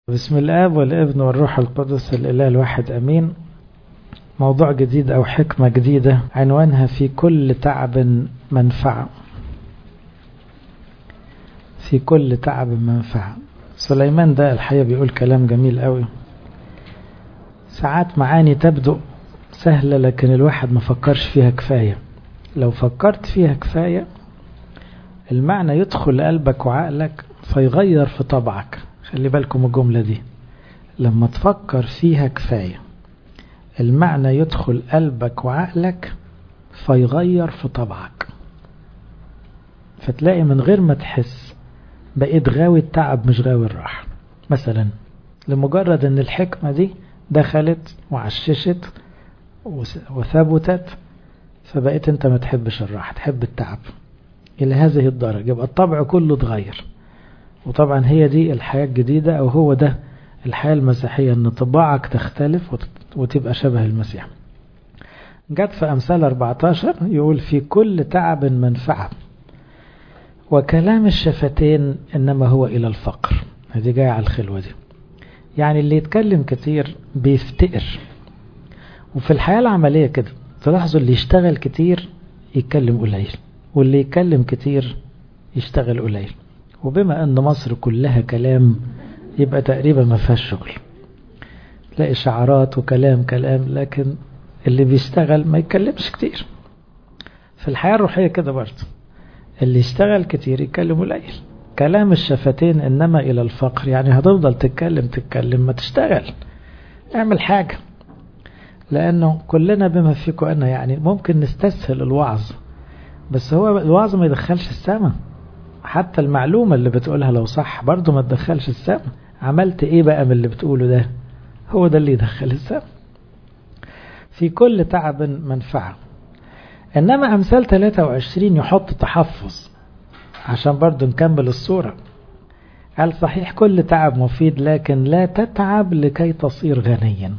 بسم الآب والابن والروح القدس الإله الواحد أمين. موضوع جديد أو حكمة جديدة عنوانها في كل تعب منفعة. في كل تعب منفعة. سليمان ده الحقيقة بيقول كلام جميل قوي. ساعات معاني تبدو سهلة لكن الواحد ما فكرش فيها كفاية. لو فكرت فيها كفاية المعنى يدخل قلبك وعقلك فيغير في طبعك. خلي بالكم الجملة دي، لما تفكر فيها كفاية المعنى يدخل قلبك وعقلك فيغير في طبعك، فتلاقي من غير ما تحس بقيت غاوي التعب مش غاوي الراحة. مثلا لمجرد ان الحكمة دي دخلت وعششت وثبتت فبقيت انت ما تحبش الراحة، تحب التعب الى هذه الدرجة، يبقى الطبع كله اتغير. وطبعا هي دي الحياة الجديدة او هو ده الحياة المسيحية، ان طباعك تختلف وتبقى شبه المسيح. جت في أمثال 14 يقول في كل تعب منفعة وكلام الشفتين إنما هو إلى الفقر. هذه جاية على الخلوة دي، يعني اللي يتكلم كتير بيفتقر. وفي الحياة العملية كده تلاحظوا اللي يشتغل كتير يتكلم قليل، واللي يتكلم كتير يشتغل قليل. وبما أن مصر كلها كلام يبقى تقريبا ما فيهاش شغل، تلاقي شعارات وكلام لكن اللي بيشتغل ما يتكلمش كتير. في الحياة الروحية كده برضه اللي يشتغل كتير يتكلم قليل. كلام الشفتين إنما إلى الفقر، يعني هتفضل تتكلم ما تشتغل، اعمل حاجة. لأنه كلنا بما فيكم أنا يعني ممكن نستسهل الوعظ، بس هو الوعظ ما يدخلش السماء. حتى المعلومة اللي بتقولها لو صح برضه ما تدخلش السماء. عملت ايه بقى من اللي بتقوله ده؟ هو ده اللي يدخل السماء. في كل تعب منفعة. إنما أمثال 23 يحط تحفظ عشان برضو نكمل الصورة. قال صحيح كل تعب مفيد لكن لا تتعب لكي تصير غنيا.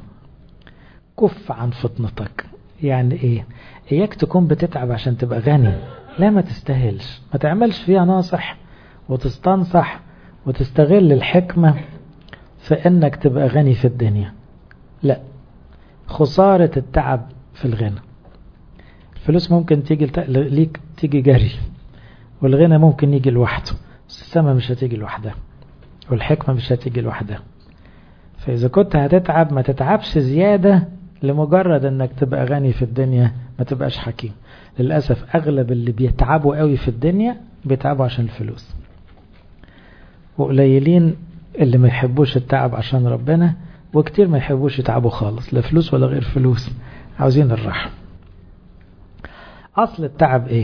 كف عن فطنتك. يعني ايه؟ اياك تكون بتتعب عشان تبقى غني، لا ما تستاهلش. ما تعملش فيها ناصح وتستنصح وتستغل الحكمة في انك تبقى غني في الدنيا. لا، خسارة التعب في الغنى. الفلوس ممكن تيجي ليك تيجي جري، والغنى ممكن يجي لوحده، بس السماء مش هتيجي لوحدها، والحكمة مش هتيجي لوحدها. فإذا كنت هتتعب ما تتعبش زيادة لمجرد انك تبقى غني في الدنيا، ما تبقاش حكيم. للأسف أغلب اللي بيتعبوا قوي في الدنيا بيتعبوا عشان الفلوس، وقليلين اللي ما يحبوش التعب عشان ربنا، وكتير ما يحبوش يتعبوا خالص، لا فلوس ولا غير فلوس، عاوزين الراحة. أصل التعب إيه؟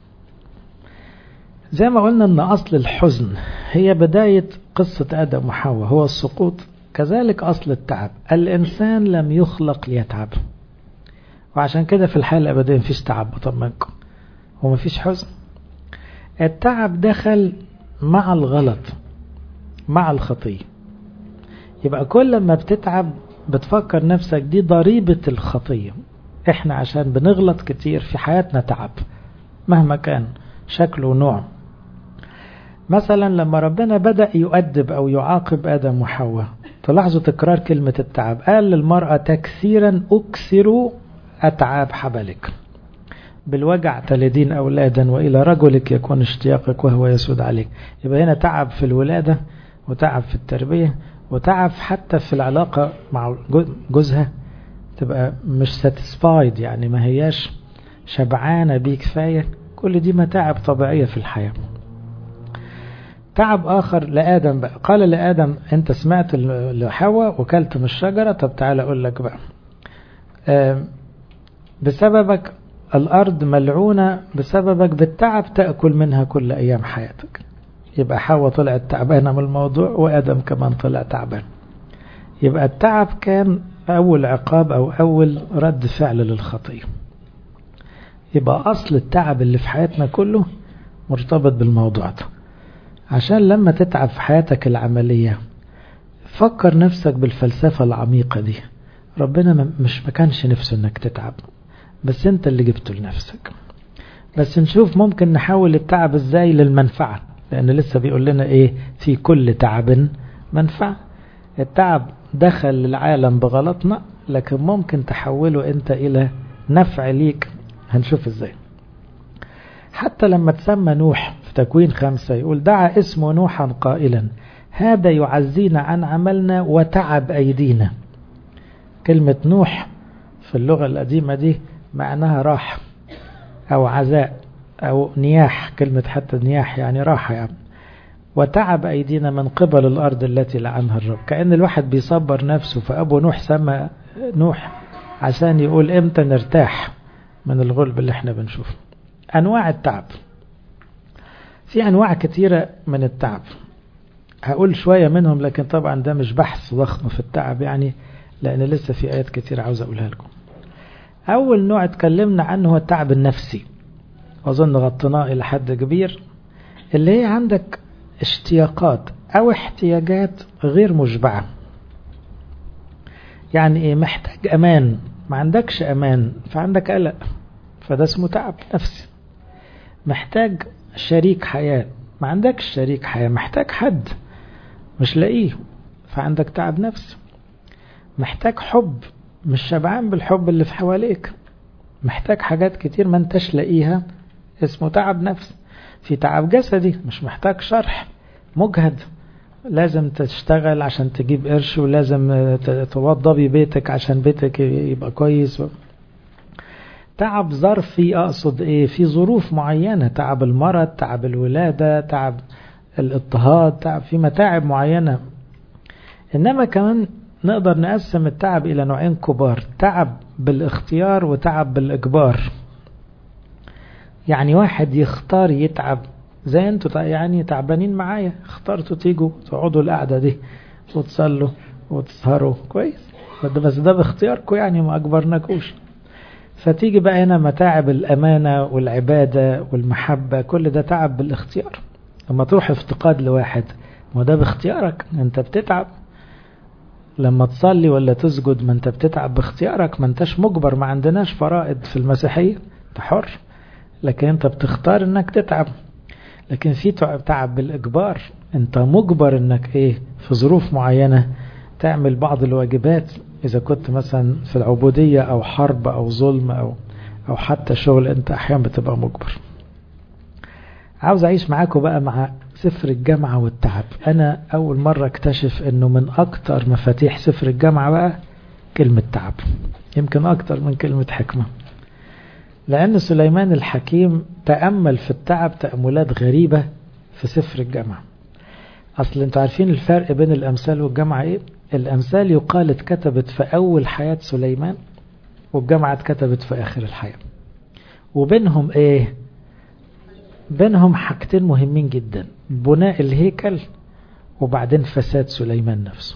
زي ما قلنا أن أصل الحزن هي بداية قصة آدم وحواء، هو السقوط. كذلك أصل التعب، الإنسان لم يخلق ليتعب، وعشان كده في الحياة الأبدية مفيش تعب بطمنكم، ومفيش حزن. التعب دخل مع الغلط، مع الخطية. يبقى كل ما بتتعب بتفكر نفسك دي ضريبة الخطية. احنا عشان بنغلط كتير في حياتنا تعب مهما كان شكله ونوع. مثلا لما ربنا بدأ يؤدب أو يعاقب آدم وحواء، تلاحظوا تكرار كلمة التعب. قال للمرأة تكثيرا أكثر أتعاب حبلك، بالوجع تلدين أولادا وإلى رجلك يكون اشتياقك وهو يسود عليك. يبقى هنا تعب في الولادة، وتعب في التربية، وتعب حتى في العلاقة مع جوزها، تبقى مش ساتسفايد، يعني ما هياش شبعانة بيه كفاية. كل دي متاعب طبيعية في الحياة. تعب آخر لآدم بقى، قال لآدم أنت سمعت لحواء وكلت من الشجرة، طب تعال أقول لك بقى، بسببك الأرض ملعونة، بسببك بالتعب تأكل منها كل أيام حياتك. يبقى حواء طلعت تعبانة من الموضوع، وآدم كمان طلع تعبان. يبقى التعب كان أول عقاب أو أول رد فعل للخطية. يبقى أصل التعب اللي في حياتنا كله مرتبط بالموضوع ده. عشان لما تتعب في حياتك العملية فكر نفسك بالفلسفة العميقة دي. ربنا مش مكانش نفسه انك تتعب، بس انت اللي جبته لنفسك. بس نشوف ممكن نحول التعب ازاي للمنفعة، لأن لسه بيقول لنا ايه؟ في كل تعب منفعة. التعب دخل العالم بغلطنا، لكن ممكن تحوله انت الى نفع ليك. هنشوف ازاي. حتى لما تسمى نوح في تكوين 5 يقول دعا اسمه نوحا قائلا هذا يعزينا عن عملنا وتعب أيدينا. كلمة نوح في اللغة القديمة دي معناها راحة أو عزاء أو نياح، كلمة حتى نياح يعني راحة يعني. وتعب أيدينا من قبل الأرض التي لعنها الرب. كأن الواحد بيصبر نفسه، فأبو نوح سمى نوح عشان يقول إمتى نرتاح من الغلب اللي احنا بنشوفه. أنواع التعب، في أنواع كتيرة من التعب، هقول شوية منهم، لكن طبعا ده مش بحث ضخم في التعب يعني، لأن لسه في آيات كتير عاوز أقولها لكم. أول نوع اتكلمنا عنه هو التعب النفسي، أظن غطيناه إلى حد كبير، اللي هي عندك اشتياقات أو احتياجات غير مشبعة. يعني إيه؟ محتاج أمان، ما عندكش أمان فعندك قلق، فده اسمه تعب نفسي. محتاج شريك حياة، ما عندكش شريك حياة، محتاج حد مش لاقيه فعندك تعب نفسي. محتاج حب، مش شبعان بالحب اللي في حواليك، محتاج حاجات كتير ما انتش لاقيها، اسمه تعب نفسي. في تعب جسدي مش محتاج شرح، مجهد، لازم تشتغل عشان تجيب قرش، ولازم توضبي بيتك عشان بيتك يبقى كويس. تعب ظرفي، أقصد إيه؟ في ظروف معينة، تعب المرض، تعب الولادة، تعب الاضطهاد، تعب في متاعب معينة. إنما كمان نقدر نقسم التعب إلى نوعين كبار، تعب بالاختيار وتعب بالإجبار. يعني واحد يختار يتعب، زي انتوا يعني تعبانين معايا، اخترتوا تيجوا تقعدوا القعدة دي وتصلوا وتسهروا كويس، بس ده باختياركم يعني، ما أجبرناكوش. فتيجي بقى هنا متاعب الأمانة والعبادة والمحبة، كل ده تعب بالاختيار. لما تروح افتقاد لواحد، ما ده باختيارك، انت بتتعب. لما تصلي ولا تسجد، ما انت بتتعب باختيارك، ما انتش مجبر، ما عندناش فرائض في المسيحية، انت حر، لكن انت بتختار انك تتعب. لكن في تعب بالإجبار، انت مجبر انك ايه، في ظروف معينة تعمل بعض الواجبات، إذا كنت مثلا في العبودية أو حرب أو ظلم أو حتى شغل، أنت أحيانا بتبقى مجبر. عاوز أعيش معاكم بقى مع سفر الجامعة والتعب. أنا أول مرة اكتشف أنه من أكتر مفاتيح سفر الجامعة بقى كلمة تعب، يمكن أكتر من كلمة حكمة، لأن سليمان الحكيم تأمل في التعب تأملات غريبة في سفر الجامعة. أصل أنتوا عارفين الفرق بين الأمثال والجامعة إيه؟ الأمثال يقال اتكتبت في أول حياة سليمان، والجامعة اتكتبت في آخر الحياة. وبينهم إيه؟ بينهم حاجتين مهمين جدا، بناء الهيكل وبعدين فساد سليمان نفسه.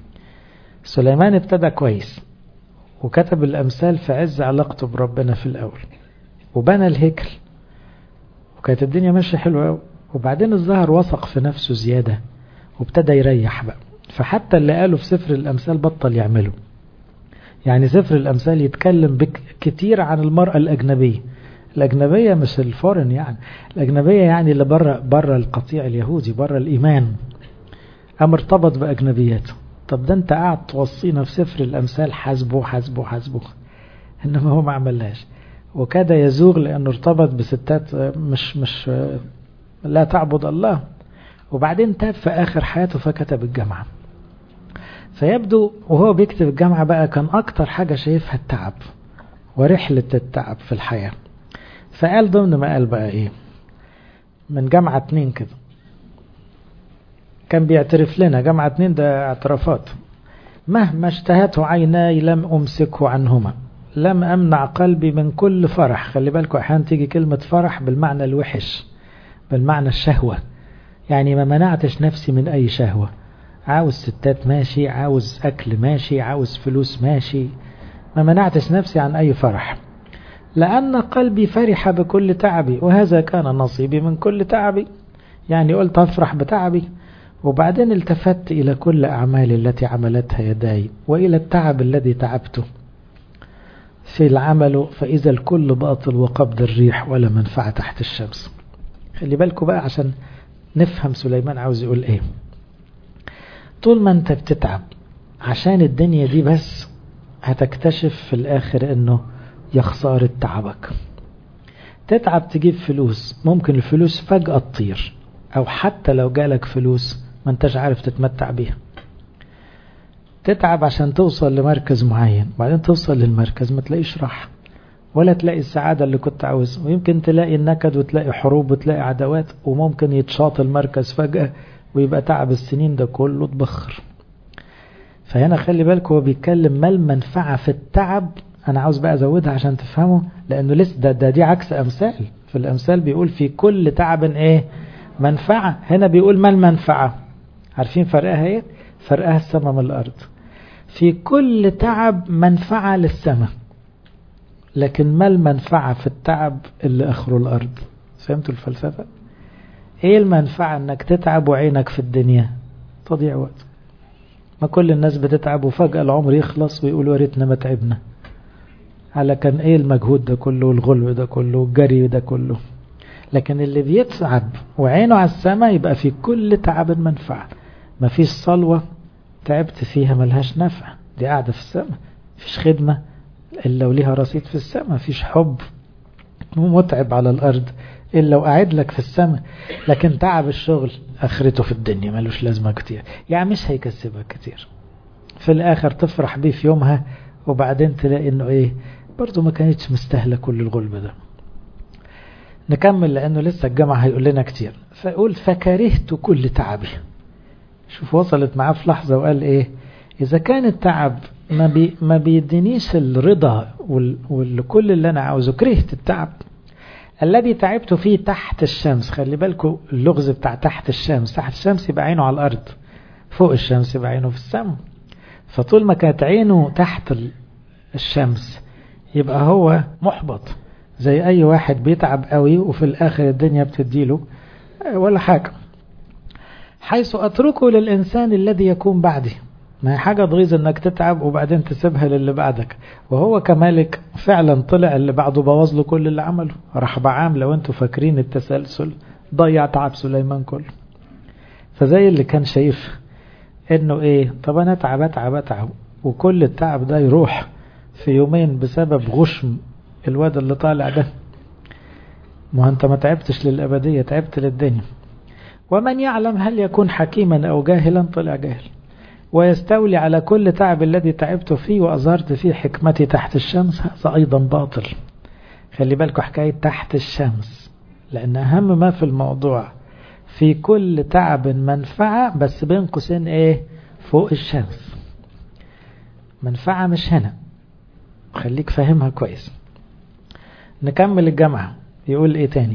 سليمان ابتدى كويس وكتب الأمثال في عز علاقته بربنا في الأول، وبنى الهيكل وكانت الدنيا ماشية حلوة، وبعدين الظاهر وثق في نفسه زيادة وابتدى يريح بقى، فحتى اللي قاله في سفر الأمثال بطل يعمله. يعني سفر الأمثال يتكلم كتير عن المرأة الأجنبية. الأجنبية مش الفورن يعني، الأجنبية يعني اللي بره القطيع اليهودي، بره الإيمان، أم ارتبط بأجنبياته. طب ده انت قاعد توصينا في سفر الأمثال حاسبه حاسبه حاسبه، إنما هو ما عملهاش، وكاد يزوغ لأنه ارتبط بستات مش لا تعبد الله. وبعدين تاب في آخر حياته فكتب الجامعة. فيبدو وهو بيكتب الجامعة بقى كان أكتر حاجة شايفها التعب ورحلة التعب في الحياة. فقال ضمن ما قال بقى إيه، من جامعة 2 كده كان بيعترف لنا، جامعة 2 ده اعترافات: مهما اشتهته عيناي لم أمسكه عنهما، لم أمنع قلبي من كل فرح. خلي بالكم أحيانا تيجي كلمة فرح بالمعنى الوحش، بالمعنى الشهوة، يعني ما منعتش نفسي من أي شهوة، عاوز ستات ماشي، عاوز أكل ماشي، عاوز فلوس ماشي، ما منعتش نفسي عن أي فرح، لأن قلبي فرح بكل تعبي وهذا كان نصيبي من كل تعبي. يعني قلت أفرح بتعبي، وبعدين التفت إلى كل أعمالي التي عملتها يداي وإلى التعب الذي تعبته في العمل، فإذا الكل باطل وقبض الريح ولا منفعة تحت الشمس. خلي بالكم بقى عشان نفهم سليمان عاوز يقول إيه. طول ما انت بتتعب عشان الدنيا دي بس، هتكتشف في الاخر انه يا خسارة تعبك. تتعب تجيب فلوس، ممكن الفلوس فجأة تطير، او حتى لو جالك فلوس ما انتش عارف تتمتع بيها. تتعب عشان توصل لمركز معين، بعدين توصل للمركز ما تلاقيش راحة ولا تلاقي السعادة اللي كنت عاوزها، ويمكن تلاقي النكد وتلاقي حروب وتلاقي عدوات، وممكن يتشاط المركز فجأة ويبقى تعب السنين ده كله تبخر. فهنا خلي بالك هو بيتكلم ما المنفعة في التعب. أنا عاوز بقى أزودها عشان تفهمه، لأنه لسه دي عكس أمثال. في الأمثال بيقول في كل تعب إيه منفعة، هنا بيقول ما المنفعة. عارفين فرقها إيه؟ فرقها السماء من الأرض. في كل تعب منفعة للسماء، لكن ما المنفعة في التعب اللي آخره الأرض. فهمتوا الفلسفة؟ إيه المنفعة إنك تتعب وعينك في الدنيا؟ تضيع وقت. ما كل الناس بتتعب وفجأة العمر يخلص ويقولوا يا ريتنا ما تعبنا. على كان ايه المجهود ده كله والغلو ده كله والجري ده كله؟ لكن اللي بيتعب وعينه على السماء يبقى في كل تعب منفعة. ما فيش صلوة تعبت فيها ملهاش نفع، دي قاعدة في السماء. فيش خدمة إلا وليها رصيد في السماء. فيش حب متعب على الأرض إلا وقاعد لك في السماء. لكن تعب الشغل آخرته في الدنيا ملوش لازمة كتير، يعني مش هيكسبك كتير. في الآخر تفرح بيه في يومها، وبعدين تلاقي إنه إيه برضو ما كانتش مستاهلة كل الغلب ده. نكمل لأنه لسه الجامعة هيقول لنا كتير. فيقول فكرهت كل تعبي. شوف وصلت معاه في لحظة وقال إيه؟ إذا كان التعب ما بيدينيش الرضا والكل اللي أنا عاوزه، كرهت التعب الذي تعبت فيه تحت الشمس. خلي بالكم اللغز بتاع تحت الشمس. تحت الشمس يبقى عينه على الأرض، فوق الشمس يبقى عينه في السماء. فطول ما كانت عينه تحت الشمس يبقى هو محبط، زي أي واحد بيتعب قوي وفي الآخر الدنيا بتديله ولا حاجة. حيث أتركه للإنسان الذي يكون بعدي. ما هي حاجة تغيظ انك تتعب وبعدين تسيبها للي بعدك. وهو كمالك فعلا طلع اللي بعده بوظ له كل اللي عمله. رحبعام لو انتوا فاكرين التسلسل ضيع تعب سليمان كله. فزي اللي كان شايف انه ايه، طب انا اتعب وكل التعب ده يروح في يومين بسبب غشم الواد اللي طالع ده. ما انت ما تعبتش للأبدية، تعبت للدنيا. ومن يعلم هل يكون حكيما او جاهلا؟ طلع جاهل. ويستولي على كل تعب الذي تعبت فيه وأظهرت فيه حكمتي تحت الشمس، هذا أيضا باطل. خلي بالكم حكاية تحت الشمس، لأن أهم ما في الموضوع في كل تعب منفعة، بس بين قوسين إيه؟ فوق الشمس. منفعة مش هنا، خليك فاهمها كويس. نكمل الجامعة. يقول إيه تاني؟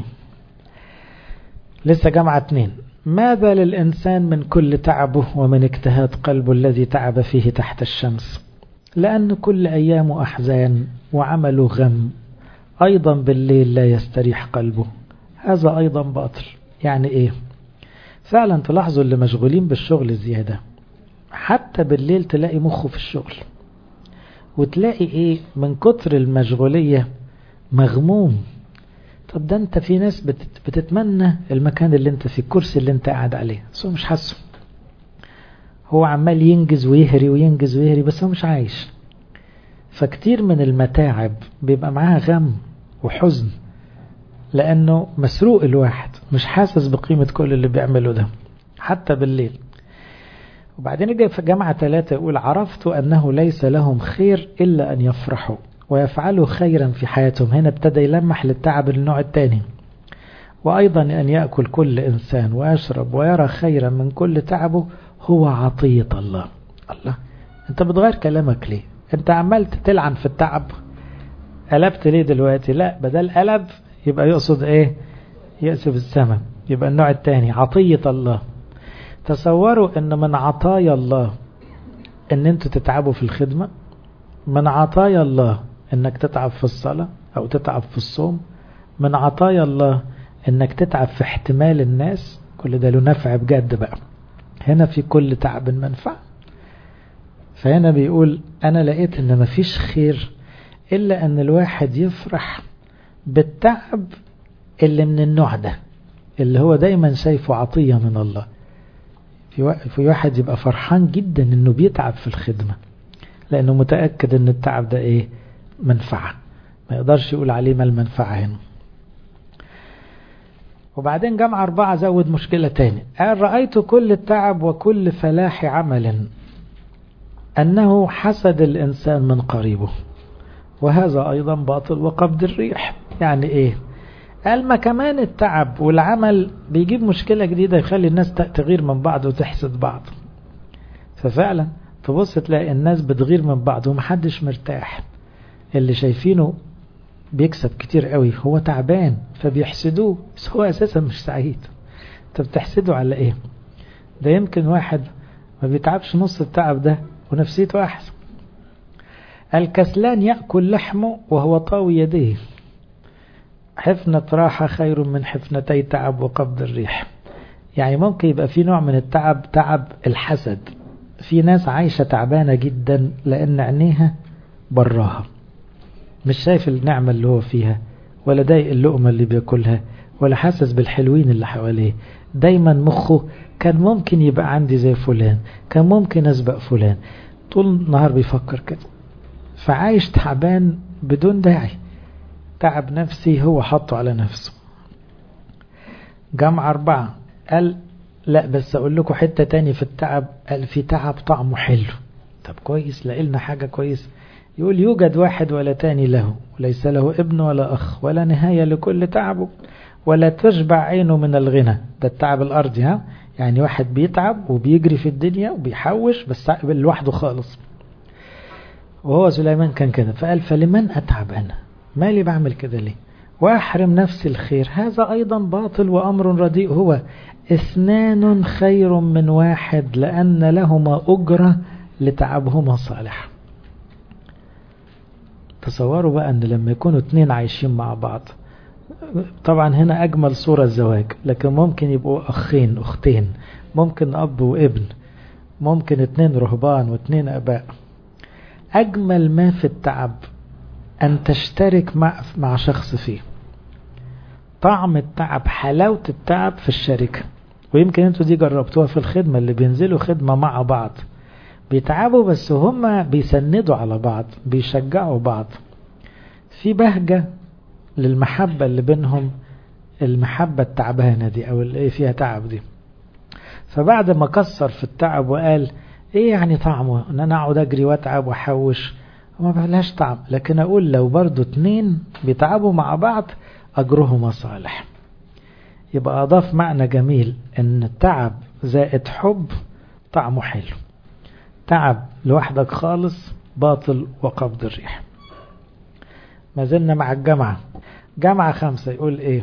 لسه جامعة 2. ماذا للإنسان من كل تعبه ومن اجتهاد قلبه الذي تعب فيه تحت الشمس؟ لأن كل أيامه أحزان وعمله غم، أيضا بالليل لا يستريح قلبه، هذا أيضا باطل. يعني إيه؟ فعلا تلاحظوا اللي مشغولين بالشغل زيادة حتى بالليل تلاقي مخه في الشغل، وتلاقي إيه من كتر المشغولية مغموم. طب ده انت في ناس بتتمنى المكان اللي انت فيه، الكرسي اللي انت قاعد عليه، بس هو مش حاسه. هو عمال ينجز ويهري وينجز ويهري بس هو مش عايش. فكتير من المتاعب بيبقى معاها غم وحزن، لانه مسروق الواحد مش حاسس بقيمة كل اللي بيعمله ده حتى بالليل. وبعدين يجي في جامعة 3 يقول عرفت أنه ليس لهم خير إلا أن يفرحوا ويفعلوا خيرا في حياتهم. هنا ابتدى يلمح للتعب النوع الثاني. وأيضا أن يأكل كل إنسان ويشرب ويرى خيرا من كل تعبه هو عطية الله. الله، أنت بتغير كلامك ليه؟ أنت عمال تلعن في التعب، قلبت ليه دلوقتي؟ لا، بدل قلب يبقى يقصد إيه؟ يقصد السماء. يبقى النوع الثاني عطية الله. تصوروا أن من عطايا الله أن أنتوا تتعبوا في الخدمة، من عطايا الله انك تتعب في الصلاة او تتعب في الصوم، من عطايا الله انك تتعب في احتمال الناس. كل ده له نفع بجد بقى. هنا في كل تعب منفعة. فهنا بيقول انا لقيت ان مفيش خير الا ان الواحد يفرح بالتعب اللي من النوع ده، اللي هو دايما شايفه عطية من الله. في واحد يبقى فرحان جدا انه بيتعب في الخدمة لانه متأكد ان التعب ده ايه؟ منفعة. ما يقدرش يقول عليه ما المنفعة هنا. وبعدين جمع 4 زود مشكلة تاني، قال رأيت كل التعب وكل فلاح عمل أنه حسد الإنسان من قريبه وهذا أيضا باطل وقبض الريح. يعني إيه؟ قال ما كمان التعب والعمل بيجيب مشكلة جديدة يخلي الناس تغير من بعض وتحسد بعض. ففعلا تبص تلاقي الناس بتغير من بعض ومحدش مرتاح. اللي شايفينه بيكسب كتير قوي هو تعبان فبيحسدوه، بس هو أساسا مش سعيد. انت بتحسده على ايه؟ ده يمكن واحد ما بيتعبش نص التعب ده ونفسيته أحسن. الكسلان يأكل لحمه وهو طاوي يديه، حفنة راحة خير من حفنتي تعب وقبض الريح. يعني ممكن يبقى في نوع من التعب تعب الحسد. في ناس عايشة تعبانة جدا لأن عينيها براها، مش شايف النعمة اللي هو فيها ولا ضايق اللقمة اللي بياكلها ولا حاسس بالحلوين اللي حواليه. دايما مخه كان ممكن يبقى عندي زي فلان، كان ممكن أسبق فلان، طول النهار بيفكر كده. فعايش تعبان بدون داعي، تعب نفسي هو حطه على نفسه. جمع 4 قال لا بس أقول لكم حتة تاني في التعب. قال في تعب طعمه حلو. طب كويس، لقلنا حاجة كويس. يقول يوجد واحد ولا تاني له، وليس له ابن ولا أخ ولا نهاية لكل تعبه، ولا تشبع عينه من الغنى. ده التعب الأرضي ها، يعني واحد بيتعب وبيجري في الدنيا وبيحوش بس لوحده خالص. وهو سليمان كان كده. فقال فلمن أتعب أنا؟ مالي بعمل كده ليه؟ وأحرم نفسي الخير، هذا أيضا باطل وأمر رديء. هو 2 خير من 1 لأن لهما أجرة لتعبهما صالح. تصوروا بقى أن لما يكونوا 2 عايشين مع بعض، طبعا هنا أجمل صورة الزواج، لكن ممكن يبقوا أخين أختين، ممكن أب وابن، ممكن 2 رهبان و2 أباء. أجمل ما في التعب أن تشترك مع شخص فيه. طعم التعب، حلاوة التعب في الشركة. ويمكن انتوا دي جربتوها في الخدمة، اللي بينزلوا خدمة مع بعض بيتعبوا بس هم بيسندوا على بعض، بيشجعوا بعض. في بهجة للمحبة اللي بينهم، المحبة التعبانة دي أو اللي فيها تعب دي. فبعد ما كسر في التعب وقال ايه يعني طعمه ان انا اقعد اجري واتعب واحوش، وما بلاش طعم. لكن اقول لو برضو 2 بيتعبوا مع بعض اجرهما صالح. يبقى اضاف معنى جميل ان التعب زائد حب طعمه حلو. تعب لوحدك خالص باطل وقبض الريح. ما زلنا مع الجمعة. جمعة 5 يقول ايه؟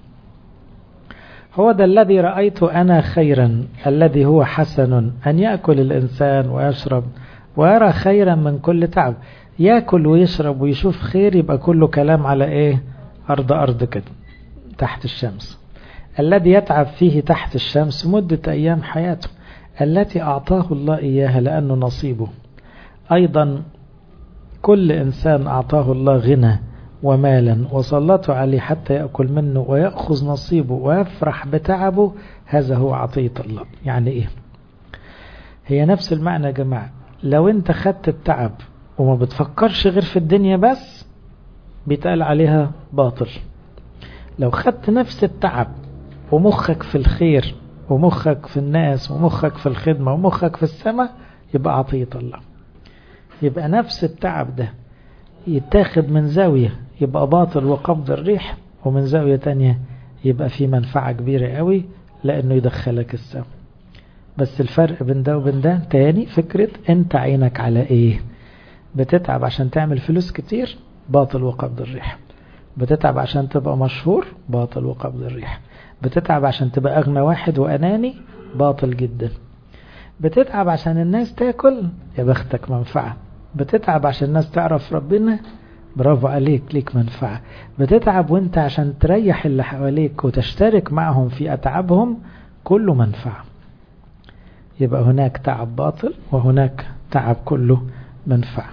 هو ده الذي رأيت أنا خيرا الذي هو حسن أن يأكل الإنسان ويشرب ويرى خيرا من كل تعب. يأكل ويشرب ويشوف خير، يبقى كله كلام على إيه؟ أرض كده تحت الشمس. الذي يتعب فيه تحت الشمس مدة أيام حياته التي أعطاه الله إياها لأنه نصيبه. أيضا كل إنسان أعطاه الله غنى ومالا وسلطه عليه حتى يأكل منه ويأخذ نصيبه ويفرح بتعبه، هذا هو عطية الله. يعني إيه؟ هي نفس المعنى يا جماعة. لو أنت خدت التعب وما بتفكرش غير في الدنيا بس، بيتقال عليها باطل. لو خدت نفس التعب ومخك في الخير ومخك في الناس ومخك في الخدمة ومخك في السماء، يبقى عطية الله. يبقى نفس التعب ده يتاخد من زاوية يبقى باطل وقبض الريح، ومن زاوية تانية يبقى في منفعة كبيرة قوي لأنه يدخلك السماء. بس الفرق بين ده وبين ده تاني فكرة انت عينك على ايه. بتتعب عشان تعمل فلوس كتير، باطل وقبض الريح. بتتعب عشان تبقى مشهور، باطل وقبض الريح. بتتعب عشان تبقى أغنى واحد وأناني، باطل جدا. بتتعب عشان الناس تاكل، يا بختك منفعة. بتتعب عشان الناس تعرف ربنا، برافو عليك، ليك منفعة. بتتعب وانت عشان تريح اللي حواليك وتشترك معهم في أتعابهم، كله منفعة. يبقى هناك تعب باطل وهناك تعب كله منفعة.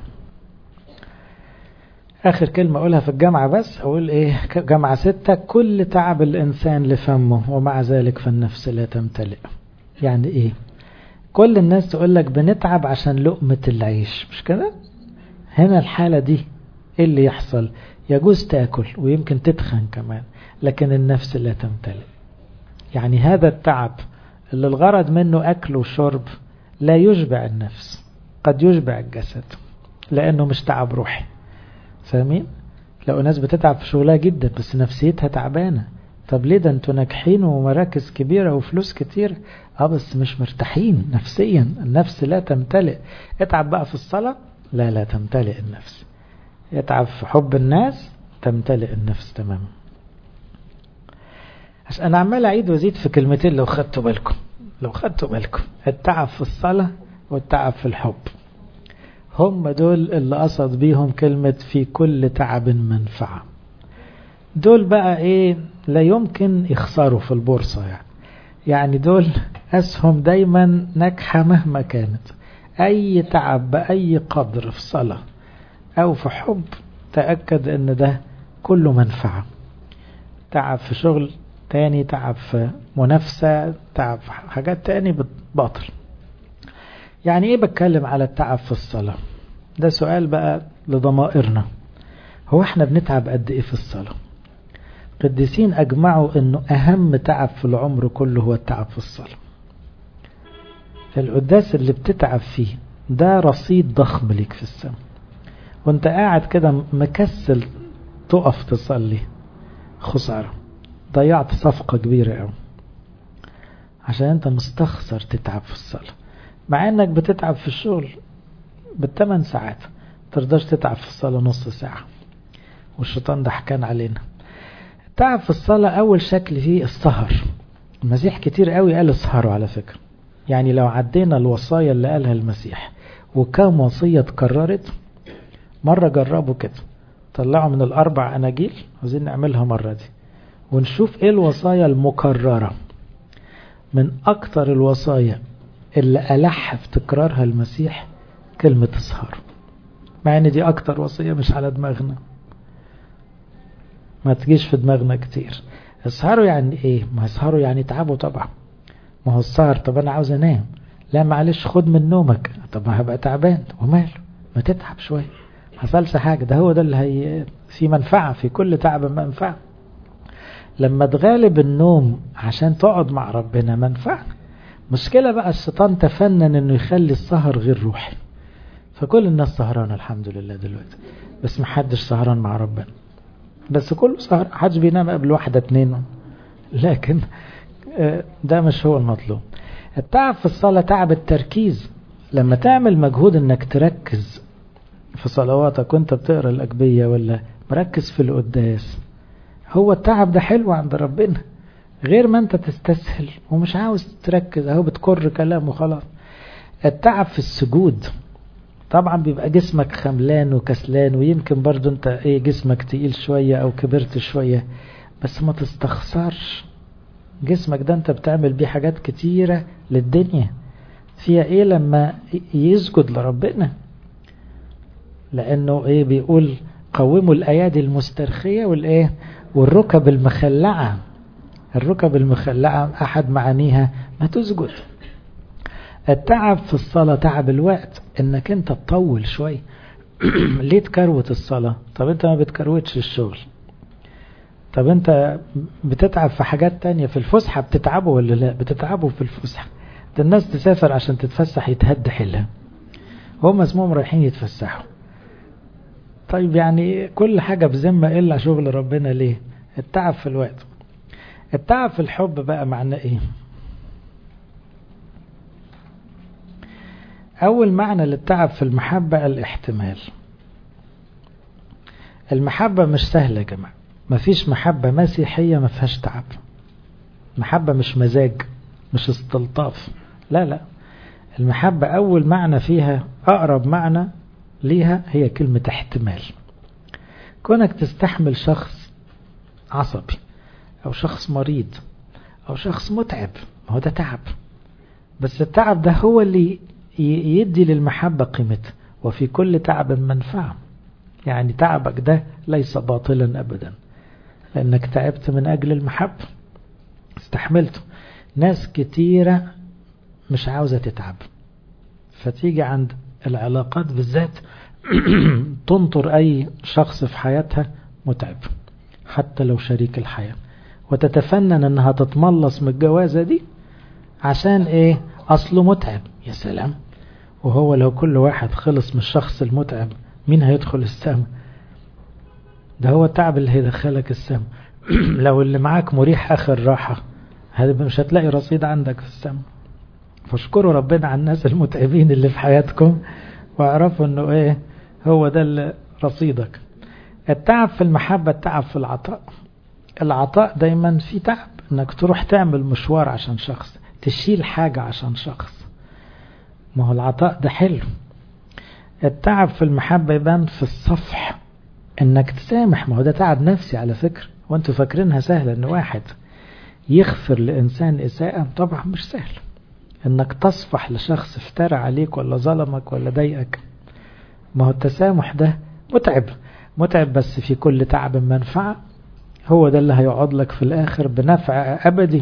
آخر كلمة أقولها في الجامعة، بس أقول إيه؟ جامعة 6: كل تعب الإنسان لفمه ومع ذلك فالنفس لا تمتلئ. يعني إيه؟ كل الناس تقولك بنتعب عشان لقمة العيش، مش كده؟ هنا الحالة دي ايه اللي يحصل؟ يجوز تأكل ويمكن تتخن كمان، لكن النفس لا تمتلئ. يعني هذا التعب اللي الغرض منه أكل وشرب لا يشبع النفس، قد يشبع الجسد لأنه مش تعب روحي. فاهمين؟ لو ناس بتتعب في شغلها جدا بس نفسيتها تعبانة، طب ليه؟ ده انتوا ناجحين ومراكز كبيرة وفلوس كتير، بس مش مرتاحين نفسيا، النفس لا تمتلئ. اتعب بقى في الصلاة، لا تمتلئ النفس. يتعب في حب الناس، تمتلئ النفس تماما. عشان انا عمال اعيد وازيد في كلمتين لو خدتوا بالكم، التعب في الصلاة والتعب في الحب، هم دول اللي قصد بيهم كلمة في كل تعب منفعة. دول بقى ايه؟ لا يمكن يخسروا في البورصة يعني دول اسهم دايما ناجحة مهما كانت. اي تعب بأي قدر في صلاة او في حب، تأكد ان ده كله منفعة. تعب في شغل تاني، تعب في منافسة، تعب في حاجات تاني باطل. يعني ايه بتكلم على التعب في الصلاة؟ ده سؤال بقى لضمائرنا. هو احنا بنتعب قد ايه في الصلاة؟ قديسين اجمعوا انه اهم تعب في العمر كله هو التعب في الصلاة. القداس اللي بتتعب فيه ده رصيد ضخم ليك في السماء، وانت قاعد كده مكسل تقف تصلي، خسارة، ضيعت صفقة كبيرة قوي عشان انت مستخسر تتعب في الصلاة. مع انك بتتعب في الشغل ب8 ساعات، ترضاش تتعب في الصلاة نص ساعة، والشيطان ده حكان علينا. التعب في الصلاة اول شكل فيه السهر. المسيح كتير قوي قال اسهروا على فكرة. يعني لو عدينا الوصايا اللي قالها المسيح وكم وصية اتكررت، مرة جربوا كده، طلعوا من ال4 أناجيل، عاوزين نعملها مرة دي ونشوف ايه الوصايا المكررة. من اكتر الوصايا اللي ألح في تكرارها المسيح كلمة اسهروا، مع ان دي اكتر وصية مش على دماغنا، ما تجيش في دماغنا كتير. اسهروا يعني ايه؟ ما اسهروا يعني تعبوا طبعا. ما هو السهر، طب انا عاوز انام، لا معلش خد من نومك، طب ما هبقى تعبان، وماله ما تتعب شوية، حصلش حاجة. ده هو ده اللي هي في منفعة، في كل تعب منفعة. لما تغالب النوم عشان تقعد مع ربنا منفعة. مشكلة بقى الشيطان تفنن انه يخلي السهر غير روحي، فكل الناس سهرانة الحمد لله دلوقتي، بس محدش سهران مع ربنا. بس كله سهر، محدش بينام قبل 1 2، لكن ده مش هو المطلوب. التعب في الصلاة تعب التركيز. لما تعمل مجهود انك تركز في صلواتك وانت بتقرأ الأجبية ولا مركز في القداس، هو التعب ده حلو عند ربنا، غير ما انت تستسهل ومش عاوز تركز، اهو بتكر كلام وخلاص. التعب في السجود طبعا بيبقى جسمك خملان وكسلان، ويمكن برضو انت جسمك تقيل شوية او كبرت شوية، بس ما تستخسرش جسمك ده، انت بتعمل بيه حاجات كتيرة للدنيا. فيها ايه لما يسجد لربنا؟ لانه بيقول قوموا الايادي المسترخية والركب المخلعة. الركب المخلعة احد معانيها ما تسجد. التعب في الصلاة تعب الوقت، انك انت تطول شوي. ليه تكروت الصلاة؟ طب انت ما بتكروتش الشغل، طب انت بتتعب في حاجات تانية. في الفسحة بتتعبوا ولا لا؟ بتتعبوا في الفسحة. ده الناس تسافر عشان تتفسح يتهد حيلها، هم اسمهم رايحين يتفسحوا. طيب يعني كل حاجة بذمة إلا شغل ربنا. ليه؟ التعب في الوقت. التعب في الحب بقى معناه ايه؟ اول معنى للتعب في المحبة الاحتمال. المحبة مش سهلة يا جماعة، مفيش محبة مسيحية ما فيهاش تعب. محبة مش مزاج، مش استلطاف، لا. المحبة اول معنى فيها، اقرب معنى ليها، هي كلمة احتمال. كونك تستحمل شخص عصبي او شخص مريض او شخص متعب، هو ده تعب. بس التعب ده هو اللي يدي للمحبة قيمتها. وفي كل تعب منفعة. يعني تعبك ده ليس باطلا أبدا، لأنك تعبت من أجل المحبة، استحملته. ناس كتيرة مش عاوزة تتعب، فتيجي عند العلاقات بالذات تنطر أي شخص في حياتها متعب حتى لو شريك الحياة، وتتفنن أنها تتملص من الجوازة دي عشان إيه؟ أصله متعب. يا سلام، وهو لو كل واحد خلص من الشخص المتعب مين هيدخل السما؟ ده هو التعب اللي هيدخلك السما. لو اللي معاك مريح آخر راحة مش هتلاقي رصيد عندك في السما. فاشكروا ربنا على الناس المتعبين اللي في حياتكم، واعرفوا انه ايه هو ده اللي رصيدك. التعب في المحبة، التعب في العطاء. العطاء دايما في تعب، انك تروح تعمل مشوار عشان شخص، تشيل حاجة عشان شخص، ما هو العطاء ده حلو. التعب في المحبة يبان في الصفح، انك تسامح، ما هو ده تعب نفسي على فكرة. وانتوا فاكرينها سهلة ان واحد يغفر لإنسان إساءة؟ طبعا مش سهل. انك تصفح لشخص افترى عليك ولا ظلمك ولا ضايقك، ما هو التسامح ده متعب. متعب، بس في كل تعب منفعة، هو ده اللي هيقعد لك في الآخر بنفع أبدي.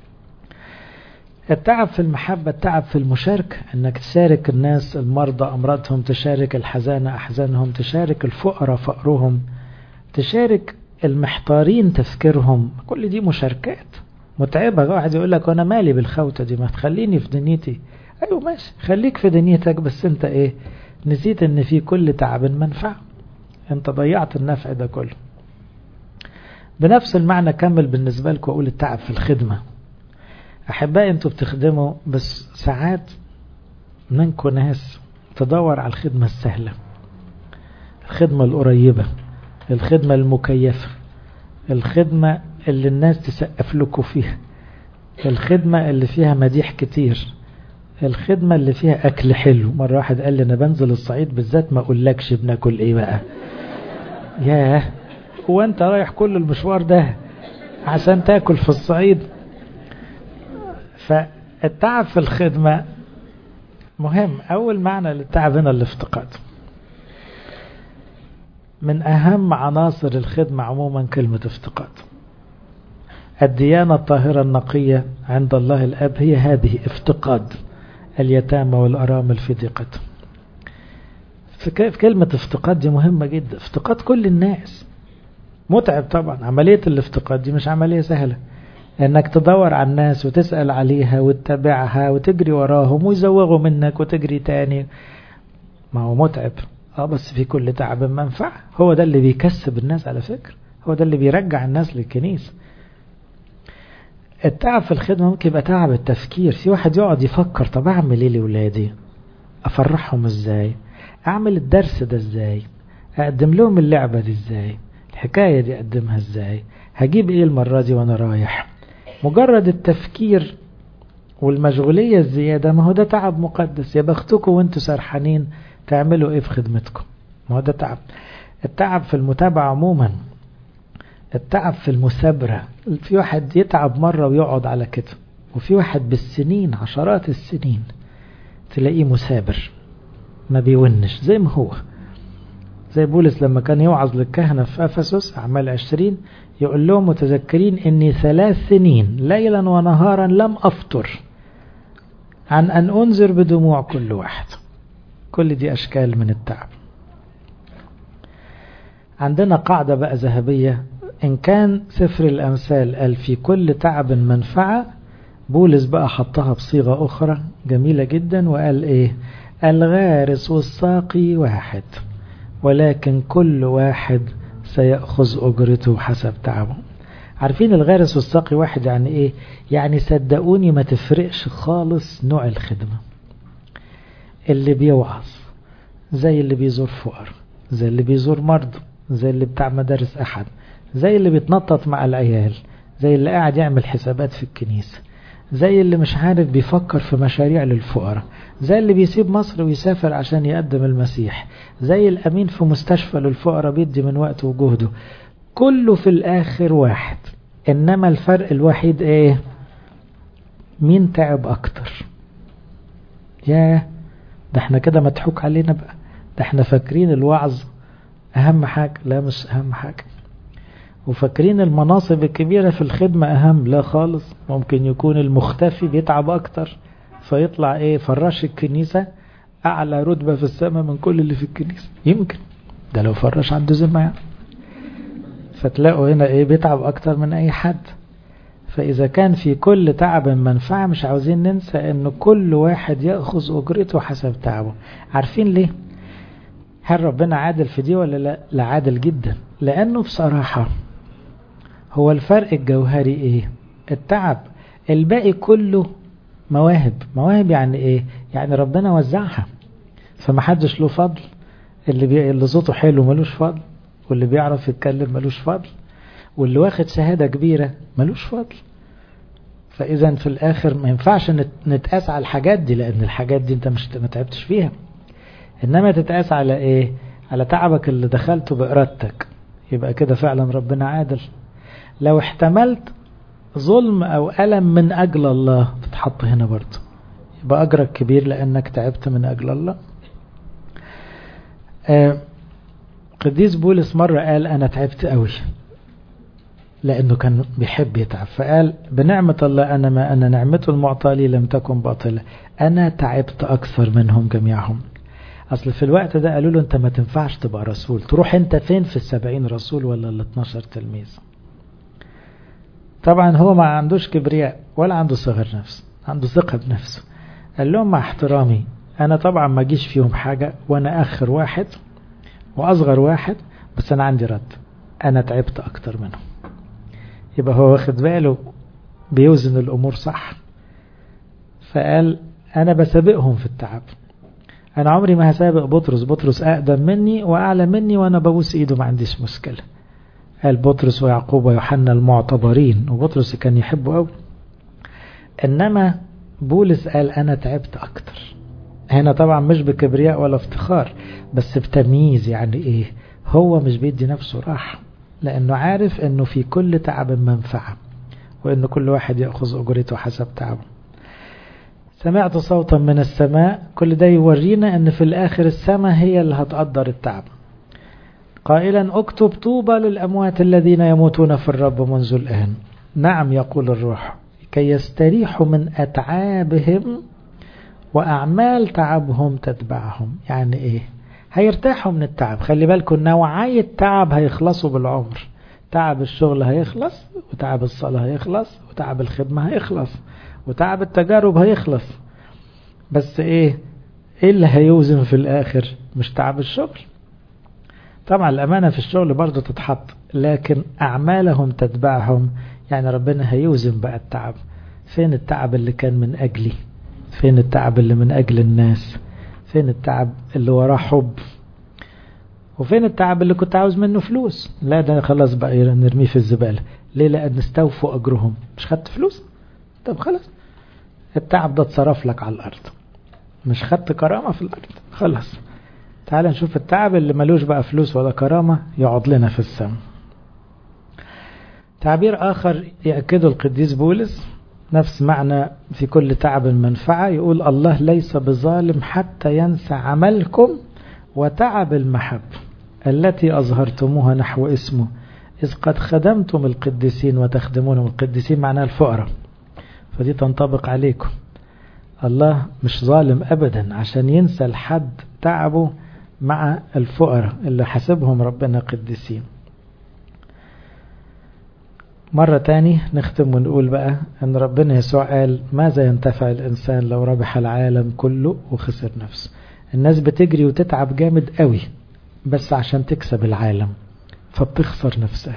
التعب في المحبة، التعب في المشاركة، انك تشارك الناس المرضى أمراضهم، تشارك الحزانة أحزانهم، تشارك الفقراء فقرهم، تشارك المحتارين تفكيرهم. كل دي مشاركات متعبة. واحد يقول لك وانا مالي بالخوتة دي، ما تخليني في دنيتي. ايوه ماشي، خليك في دنيتك، بس انت ايه؟ نسيت ان في كل تعب منفعة، انت ضيعت النفع ده كله. بنفس المعنى كمل بالنسبة لكم اقول التعب في الخدمة. احبائي انتوا بتخدموا، بس ساعات منكم ناس تدور على الخدمة السهلة، الخدمة القريبة، الخدمة المكيفة، الخدمة اللي الناس تسقف لكم فيها، الخدمة اللي فيها مديح كتير، الخدمة اللي فيها أكل حلو. مرة واحد قال لي أنا بنزل الصعيد بالذات ما أقولكش بناكل إيه بقى. ياه، هو أنت رايح كل المشوار ده عشان تاكل في الصعيد؟ فالتعب في الخدمة مهم. أول معنى للتعب هنا الافتقاد. من أهم عناصر الخدمة عموما كلمة افتقاد. الديانة الطاهرة النقية عند الله الأب هي هذه، افتقاد اليتامى والأرامل في ضيقتهم. كلمة افتقاد دي مهمة جدا، افتقاد كل الناس. متعب طبعا، عملية الافتقاد دي مش عملية سهلة، انك تدور على الناس وتسأل عليها وتتابعها وتجري وراهم ويزوغوا منك وتجري تاني، ما هو متعب. بس في كل تعب منفعة. هو ده اللي بيكسب الناس على فكرة، هو ده اللي بيرجع الناس للكنيسة. التعب في الخدمة ممكن يبقى تعب التفكير. في واحد يقعد يفكر، طب اعمل ايه لولادي؟ افرحهم ازاي؟ اعمل الدرس ده ازاي؟ اقدم لهم اللعبة دي ازاي؟ الحكاية دي اقدمها ازاي؟ هجيب ايه المرة دي وانا رايح؟ مجرد التفكير والمشغولية الزيادة، ما هو ده تعب مقدس. يا بختكم وانتوا سرحانين تعملوا ايه في خدمتكم، ما هو ده تعب. التعب في المتابعة عموما، التعب في المثابرة. في واحد يتعب مرة ويقعد على كده، وفي واحد بالسنين عشرات السنين تلاقيه مثابر ما بيونش زي ما هو. زي بولس لما كان يوعظ للكهنة في أفسس أعمال 20 يقول لهم متذكرين إني 3 سنين ليلا ونهارا لم أفطر عن أن أنذر بدموع كل واحد. كل دي أشكال من التعب. عندنا قاعدة بقى ذهبية، إن كان سفر الأمثال قال في كل تعب منفعة، بولس بقى حطها بصيغة أخرى جميلة جدا وقال إيه؟ الغارس والساقي واحد، ولكن كل واحد سيأخذ أجرته حسب تعبه. عارفين الغارس والساقي واحد يعني إيه؟ يعني صدقوني ما تفرقش خالص نوع الخدمة. اللي بيوعظ زي اللي بيزور فقر، زي اللي بيزور مرضى، زي اللي بتاع مدارس أحد، زي اللي بيتنطط مع العيال، زي اللي قاعد يعمل حسابات في الكنيسة، زي اللي مش عارف بيفكر في مشاريع للفقراء، زي اللي بيسيب مصر ويسافر عشان يقدم المسيح، زي الأمين في مستشفى للفقراء بيدي من وقته وجهده. كله في الآخر واحد، إنما الفرق الوحيد إيه؟ مين تعب أكتر؟ ياه، ده احنا كده مضحوك علينا بقى، ده احنا فاكرين الوعظ أهم حاجة. لا، مش أهم حاجة. وفاكرين المناصب الكبيرة في الخدمة أهم. لا خالص، ممكن يكون المختفي بيتعب أكتر فيطلع ايه فراش الكنيسة اعلى رتبة في السماء من كل اللي في الكنيسة، يمكن ده لو فراش عنده ذمة يعني. فتلاقوا هنا ايه بيتعب اكتر من اي حد. فاذا كان في كل تعب منفعة، مش عاوزين ننسى ان كل واحد يأخذ اجرته حسب تعبه. عارفين ليه؟ هل ربنا عادل في دي ولا لا؟ لا، عادل جدا. لانه بصراحة هو الفرق الجوهري ايه؟ التعب. الباقي كله مواهب. مواهب يعني ايه؟ يعني ربنا وزعها، فمحدش له فضل. اللي صوته حلو ملوش فضل، واللي بيعرف يتكلم ملوش فضل، واللي واخد شهادة كبيرة ملوش فضل. فإذا في الآخر ما ينفعش نتقاس على الحاجات دي، لأن الحاجات دي انت ما تعبتش فيها. إنما تتقاس على إيه؟ على تعبك اللي دخلته بإرادتك. يبقى كده فعلا ربنا عادل. لو احتملت ظلم أو ألم من أجل الله تتحط هنا برضه، يبقى أجرك كبير لأنك تعبت من أجل الله. قديس بولس مرة قال أنا تعبت قوي، لأنه كان بيحب يتعب، فقال بنعمة الله أنا نعمته المعطاة لي لم تكن باطلة، أنا تعبت أكثر منهم جميعهم. أصل في الوقت ده قالوا له أنت ما تنفعش تبقى رسول، تروح أنت فين في 70 رسول ولا 12 تلميذ؟ طبعا هو ما عندوش كبرياء ولا عنده صغر نفس، عنده ثقة بنفسه. قال لهم مع احترامي أنا طبعا ما جيش فيهم حاجة، وأنا آخر واحد وأصغر واحد، بس أنا عندي رد، أنا تعبت أكتر منهم. يبقى هو واخد باله بيوزن الأمور صح. فقال أنا بسابقهم في التعب، أنا عمري ما هسابق بطرس أقدم مني وأعلى مني وأنا ببوس إيده ما عنديش مشكلة. قال بطرس ويعقوب ويوحنا المعتبرين، وبطرس كان يحبه قوي. إنما بولس قال أنا تعبت أكتر. هنا طبعا مش بكبرياء ولا افتخار، بس بتمييز. يعني إيه؟ هو مش بيدي نفسه راحة، لأنه عارف أنه في كل تعب منفعة، وأن كل واحد يأخذ أجرته حسب تعبه. سمعت صوتا من السماء، كل ده يورينا أن في الآخر السماء هي اللي هتقدر التعب، قائلا اكتب طوبى للأموات الذين يموتون في الرب منذ الآن. نعم يقول الروح، كي يستريحوا من أتعابهم وأعمال تعبهم تتبعهم. يعني إيه؟ هيرتاحوا من التعب. خلي بالكم نوعي التعب هيخلصوا بالعمر. تعب الشغل هيخلص، وتعب الصلاة هيخلص، وتعب الخدمة هيخلص، وتعب التجارب هيخلص. بس ايه اللي هيوزن في الاخر؟ مش تعب الشغل. طبعا الامانة في الشغل برضو تتحط، لكن اعمالهم تتبعهم. يعني ربنا هيوزن بقى التعب. فين التعب اللي كان من اجلي؟ فين التعب اللي من اجل الناس؟ فين التعب اللي وراه حب؟ وفين التعب اللي كنت عاوز منه فلوس؟ لا ده خلاص بقى نرميه في الزبالة. ليه؟ لأن استوفوا أجرهم. مش خدت فلوس؟ طب خلاص التعب ده اتصرف لك على الأرض، مش خدت كرامة في الأرض. خلاص تعال نشوف التعب اللي ملوش بقى فلوس ولا كرامة يقعد لنا في السماء. تعبير آخر يأكده القديس بولس نفس معنى في كل تعب منفعة، يقول الله ليس بظالم حتى ينسى عملكم وتعب المحب التي أظهرتموها نحو اسمه، إذ قد خدمتم القديسين وتخدمونهم. القديسين معناها الفقراء، فدي تنطبق عليكم. الله مش ظالم أبدا عشان ينسى الحد تعبه مع الفقراء اللي حسبهم ربنا قديسين. مرة تاني نختم ونقول بقى أن ربنا يسوع قال ماذا ينتفع الإنسان لو ربح العالم كله وخسر نفسه. الناس بتجري وتتعب جامد قوي بس عشان تكسب العالم، فبتخسر نفسها.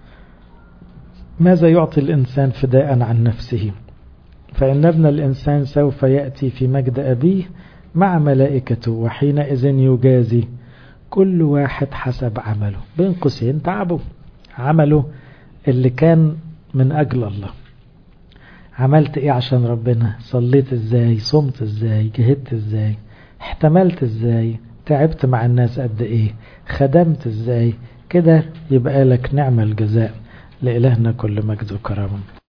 ماذا يعطي الإنسان فداء عن نفسه؟ فإن ابن الإنسان سوف يأتي في مجد أبيه مع ملائكته، وحينئذ يجازي كل واحد حسب عمله. بين قوسين تعبه، عمله اللي كان من أجل الله. عملت إيه عشان ربنا؟ صليت إزاي؟ صمت إزاي؟ جهدت إزاي؟ احتملت إزاي؟ تعبت مع الناس قد إيه؟ خدمت إزاي؟ كده يبقى لك نعم الجزاء. لإلهنا كل مجد وكرامة.